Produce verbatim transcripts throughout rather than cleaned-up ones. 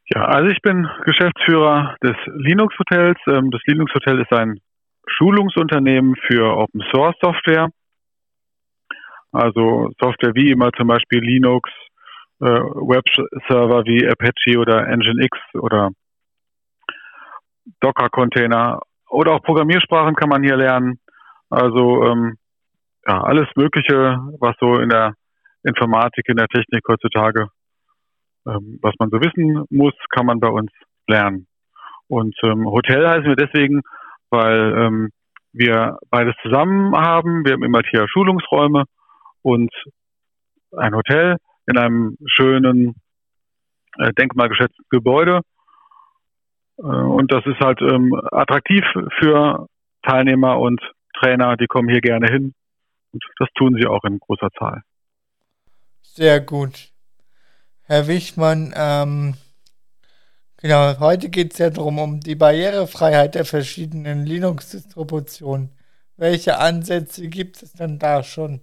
Ja, also ich bin Geschäftsführer des Linux Hotels. Ähm, Das Linux Hotel ist ein Schulungsunternehmen für Open Source Software, also Software wie immer zum Beispiel Linux, äh, Webserver wie Apache oder Nginx oder Docker-Container oder auch Programmiersprachen kann man hier lernen. Also ähm, ja, alles Mögliche, was so in der Informatik, in der Technik heutzutage, ähm, was man so wissen muss, kann man bei uns lernen. Und ähm, Hotel heißen wir deswegen, weil ähm, wir beides zusammen haben. Wir haben immer hier Schulungsräume und ein Hotel in einem schönen, äh, denkmalgeschätzten Gebäude. Äh, und das ist halt ähm, attraktiv für Teilnehmer und Trainer, die kommen hier gerne hin. Und das tun sie auch in großer Zahl. Sehr gut. Herr Wichmann, ähm, genau, heute geht es ja darum, um die Barrierefreiheit der verschiedenen Linux-Distributionen. Welche Ansätze gibt es denn da schon?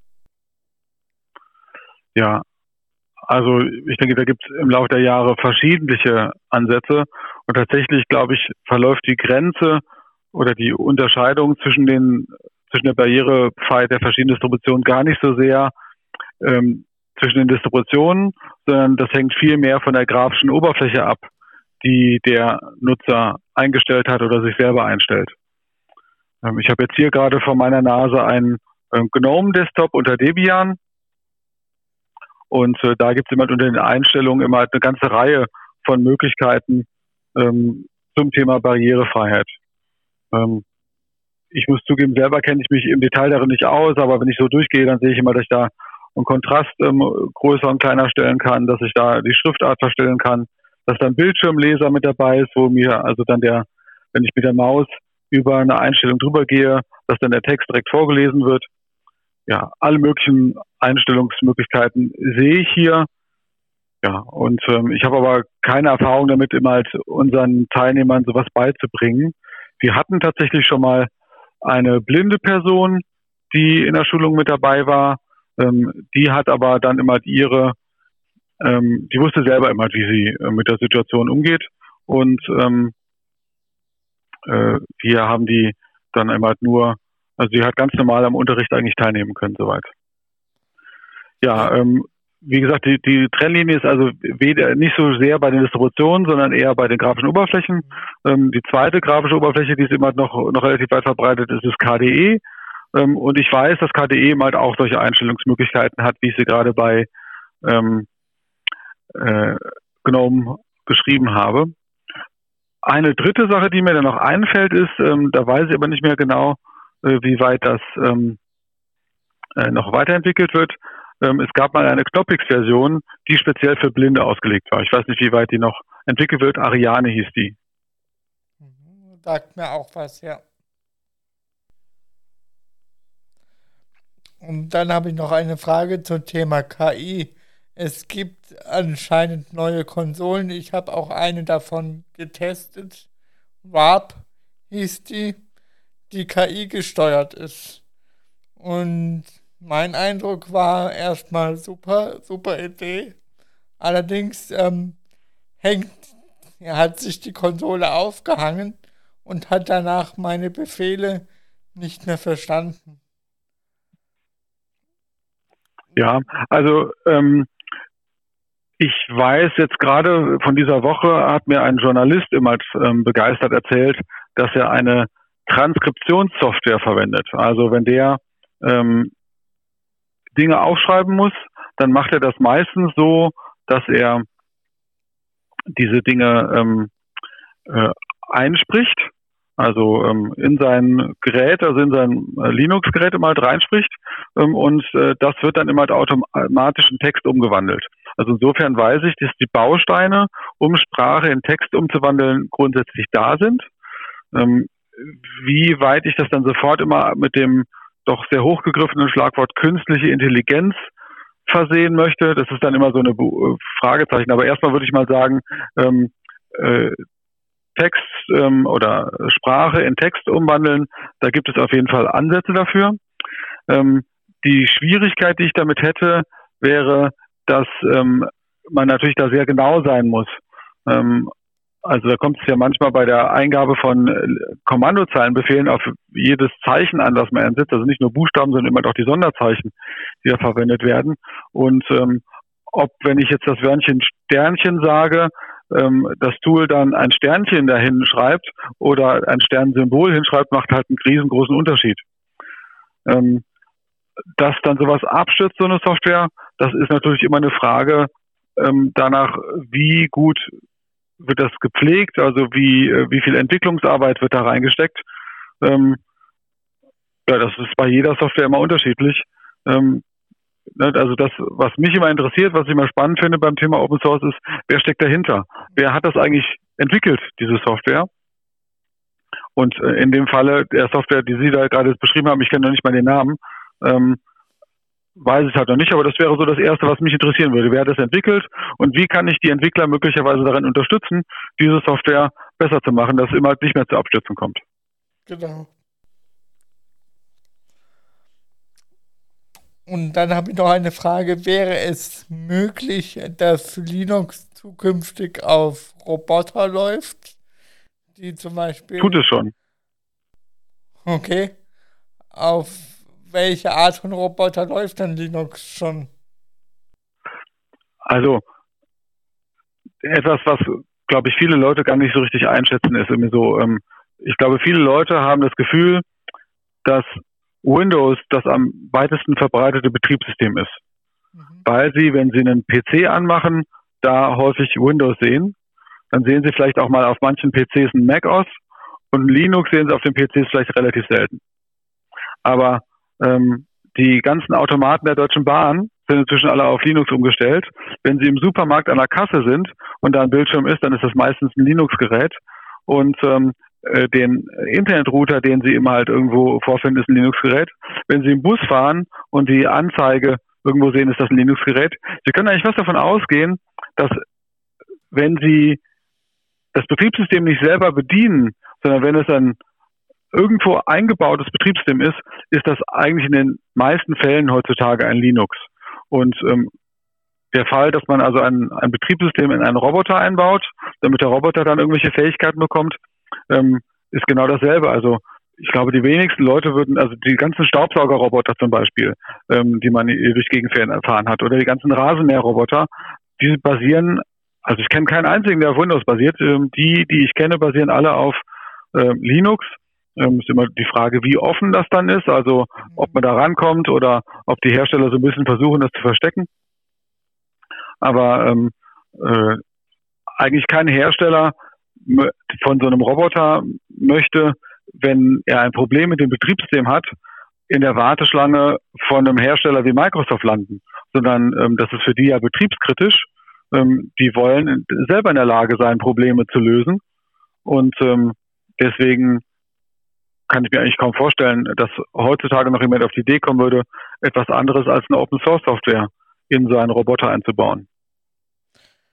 Ja, also ich denke, da gibt es im Laufe der Jahre verschiedene Ansätze. Und tatsächlich, glaube ich, verläuft die Grenze oder die Unterscheidung zwischen den zwischen der Barrierefreiheit der verschiedenen Distributionen gar nicht so sehr ähm, zwischen den Distributionen, sondern das hängt viel mehr von der grafischen Oberfläche ab, die der Nutzer eingestellt hat oder sich selber einstellt. Ähm, ich habe jetzt hier gerade vor meiner Nase einen ähm, GNOME-Desktop unter Debian und äh, da gibt es immer unter den Einstellungen immer eine ganze Reihe von Möglichkeiten ähm, zum Thema Barrierefreiheit. Ähm, ich muss zugeben, selber kenne ich mich im Detail darin nicht aus, aber wenn ich so durchgehe, dann sehe ich immer, dass ich da einen Kontrast ähm, größer und kleiner stellen kann, dass ich da die Schriftart verstellen kann, dass da ein Bildschirmleser mit dabei ist, wo mir also dann der, wenn ich mit der Maus über eine Einstellung drüber gehe, dass dann der Text direkt vorgelesen wird. Ja, alle möglichen Einstellungsmöglichkeiten sehe ich hier. Ja, und ähm, ich habe aber keine Erfahrung damit, immer halt unseren Teilnehmern sowas beizubringen. Wir hatten tatsächlich schon mal eine blinde Person, die in der Schulung mit dabei war. Ähm, die hat aber dann immer ihre, ähm, die wusste selber immer, wie sie äh, mit der Situation umgeht. Und ähm, äh, wir haben die dann immer nur, also sie hat ganz normal am Unterricht eigentlich teilnehmen können, soweit. Ja, ähm, wie gesagt, die, die Trennlinie ist also weder nicht so sehr bei den Distributionen, sondern eher bei den grafischen Oberflächen. Ähm, die zweite grafische Oberfläche, die ist immer noch, noch relativ weit verbreitet, ist das K D E. Ähm, und ich weiß, dass K D E halt auch solche Einstellungsmöglichkeiten hat, wie ich sie gerade bei ähm, äh, GNOME geschrieben habe. Eine dritte Sache, die mir dann noch einfällt, ist, ähm, da weiß ich aber nicht mehr genau, äh, wie weit das ähm, äh, noch weiterentwickelt wird. Ähm, es gab mal eine Knoppix-Version, die speziell für Blinde ausgelegt war. Ich weiß nicht, wie weit die noch entwickelt wird. Ariane hieß die. Mhm, sagt mir auch was, ja. Und dann habe ich noch eine Frage zum Thema K I. Es gibt anscheinend neue Konsolen. Ich habe auch eine davon getestet. Warp hieß die, die K I gesteuert ist. Und mein Eindruck war erstmal super, super Idee. Allerdings ähm, hängt, ja, hat sich die Konsole aufgehangen und hat danach meine Befehle nicht mehr verstanden. Ja, also ähm, ich weiß jetzt gerade von dieser Woche, hat mir ein Journalist immer ähm, begeistert erzählt, dass er eine Transkriptionssoftware verwendet. Also wenn der ähm, Dinge aufschreiben muss, dann macht er das meistens so, dass er diese Dinge ähm, äh, einspricht, also ähm, in sein Gerät, also in sein äh, Linux-Gerät immer halt reinspricht ähm, und äh, das wird dann immer halt automatisch in Text umgewandelt. Also insofern weiß ich, dass die Bausteine, um Sprache in Text umzuwandeln, grundsätzlich da sind. Ähm, wie weit ich das dann sofort immer mit dem doch sehr hochgegriffenen Schlagwort künstliche Intelligenz versehen möchte, das ist dann immer so eine Fragezeichen. Aber erstmal würde ich mal sagen, ähm, äh, Text ähm, oder Sprache in Text umwandeln, da gibt es auf jeden Fall Ansätze dafür. Ähm, die Schwierigkeit, die ich damit hätte, wäre, dass ähm, man natürlich da sehr genau sein muss. Ähm, also da kommt es ja manchmal bei der Eingabe von äh, Kommandozeilenbefehlen auf jedes Zeichen an, das man einsetzt. Also nicht nur Buchstaben, sondern immer auch die Sonderzeichen, die da verwendet werden. Und ähm, ob, wenn ich jetzt das Wörtchen Sternchen sage, ähm, das Tool dann ein Sternchen dahin schreibt oder ein Sternsymbol hinschreibt, macht halt einen riesengroßen Unterschied. Ähm, dass dann sowas abstürzt, so eine Software, das ist natürlich immer eine Frage ähm, danach, wie gut wird das gepflegt, also wie, äh, wie viel Entwicklungsarbeit wird da reingesteckt. Ähm, ja, das ist bei jeder Software immer unterschiedlich. Ähm, ne, also das, was mich immer interessiert, was ich immer spannend finde beim Thema Open Source ist, wer steckt dahinter? Wer hat das eigentlich entwickelt, diese Software? Und äh, in dem Falle der Software, die Sie da gerade beschrieben haben, ich kenne noch nicht mal den Namen, ähm, weiß ich halt noch nicht, aber das wäre so das Erste, was mich interessieren würde. Wer hat das entwickelt und wie kann ich die Entwickler möglicherweise darin unterstützen, diese Software besser zu machen, dass es immer nicht mehr zu Abstürzen kommt. Genau. Und dann habe ich noch eine Frage. Wäre es möglich, dass Linux zukünftig auf Roboter läuft? Die zum Beispiel... Tut es schon. Okay. Auf welche Art von Roboter läuft denn Linux schon? Also etwas, was, glaube ich, viele Leute gar nicht so richtig einschätzen, ist irgendwie so, ähm, ich glaube, viele Leute haben das Gefühl, dass Windows das am weitesten verbreitete Betriebssystem ist. Mhm. Weil sie, wenn sie einen P C anmachen, da häufig Windows sehen. Dann sehen sie vielleicht auch mal auf manchen P Cs ein macOS und Linux sehen sie auf den P Cs vielleicht relativ selten. Aber ähm, die ganzen Automaten der Deutschen Bahn sind inzwischen alle auf Linux umgestellt. Wenn Sie im Supermarkt an der Kasse sind und da ein Bildschirm ist, dann ist das meistens ein Linux-Gerät. Und ähm, äh, den Internetrouter, den Sie immer halt irgendwo vorfinden, ist ein Linux-Gerät. Wenn Sie im Bus fahren und die Anzeige irgendwo sehen, ist das ein Linux-Gerät. Sie können eigentlich fast davon ausgehen, dass wenn Sie das Betriebssystem nicht selber bedienen, sondern wenn es ein irgendwo eingebautes Betriebssystem ist, ist das eigentlich in den meisten Fällen heutzutage ein Linux. Und ähm, der Fall, dass man also ein, ein Betriebssystem in einen Roboter einbaut, damit der Roboter dann irgendwelche Fähigkeiten bekommt, ähm, ist genau dasselbe. Also ich glaube, die wenigsten Leute würden, also die ganzen Staubsaugerroboter zum Beispiel, ähm, die man durch Gegend erfahren hat, oder die ganzen Rasenmäherroboter, die basieren, also ich kenne keinen einzigen, der auf Windows basiert. Ähm, die, die ich kenne, basieren alle auf ähm, Linux. Ähm, ist immer die Frage, wie offen das dann ist, also ob man da rankommt oder ob die Hersteller so ein bisschen versuchen, das zu verstecken. Aber ähm, äh, eigentlich kein Hersteller von so einem Roboter möchte, wenn er ein Problem mit dem Betriebssystem hat, in der Warteschlange von einem Hersteller wie Microsoft landen, sondern ähm, das ist für die ja betriebskritisch. Ähm, die wollen selber in der Lage sein, Probleme zu lösen. Und ähm, deswegen kann ich mir eigentlich kaum vorstellen, dass heutzutage noch jemand auf die Idee kommen würde, etwas anderes als eine Open-Source-Software in so einen Roboter einzubauen.